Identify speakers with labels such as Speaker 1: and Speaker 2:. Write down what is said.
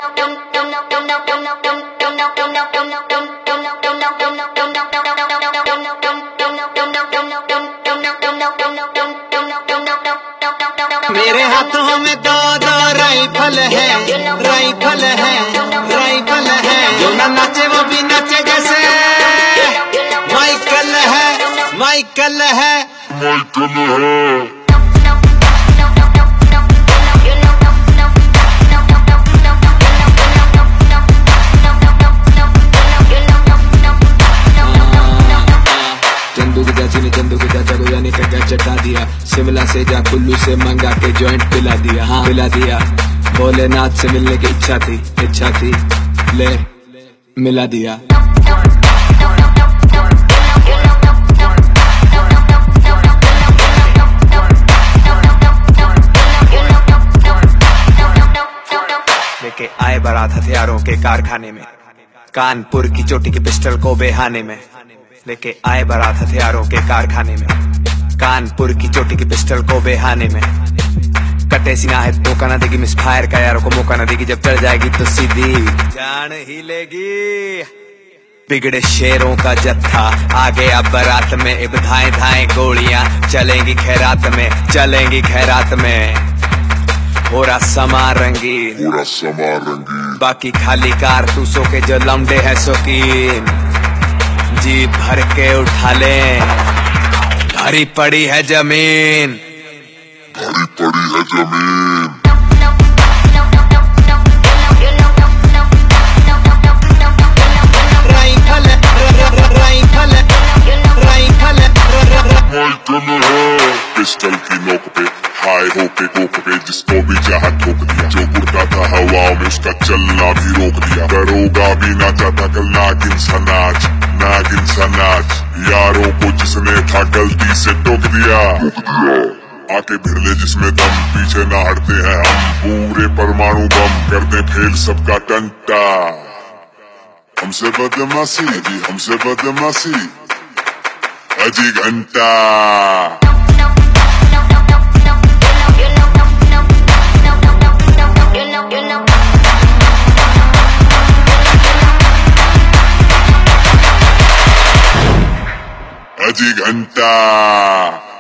Speaker 1: मेरे हाथों में दो दो राइफल है, राइफल है, राइफल है। जो ना नाचे वो भी नाचे जैसे माइकल है, माइकल है, माइकल है। चंदू की चाचा को जाने का क्या चटा दिया, शिमला से जा कुल्लू से मंगा के जॉइंट पिला दिया, हाँ पिला दिया। भोलेनाथ से मिलने की इच्छा थी, ले मिला दिया। लेके आए बारात हथियारों के कारखाने में, कानपुर की चोटी की पिस्टल को बेहाने में। लेके आए बारात हथियारों के कारखाने में, कानपुर की चोटी की पिस्टल को बेहाने में। कटे सीना है धोखा न देगी, मिस फायर का यारों को मौका न देगी। जब चढ़ जाएगी तो सीधी जान ही लेगी। बिगड़े शेरों का जत्था आ गया बारात में, अब धाए धाए गोलियां चलेंगी खैरात में, चलेंगी खैरात में। हो रहा समा रंगीन, बाकी खाली कारतूसों के जो लौंडे हैं शौकीन। जी भर के उठा ले, भरी पड़ी है जमीन, भरी पड़ी है जमीन। राइफल राइफल राइफल पिस्टल की नोक पे हाय होके कोक पे, जिसको भी चाहा ठोक दिया। जो उड़ता था हवा में उसका चलना भी रोक दिया। दरोगा भी नाचा था कल नागिन सा नाच, नागिन सा नाच। यारों को जिसने था गलती से टोक दिया, आके भिड़ ले जिसमें दम, पीछे ना हटते हैं हम। पूरे परमाणु बम कर दे फेल सबका टंटा। हमसे बदमाशी जी, हमसे बदमाशी अजी घंटा। अजी घंटा।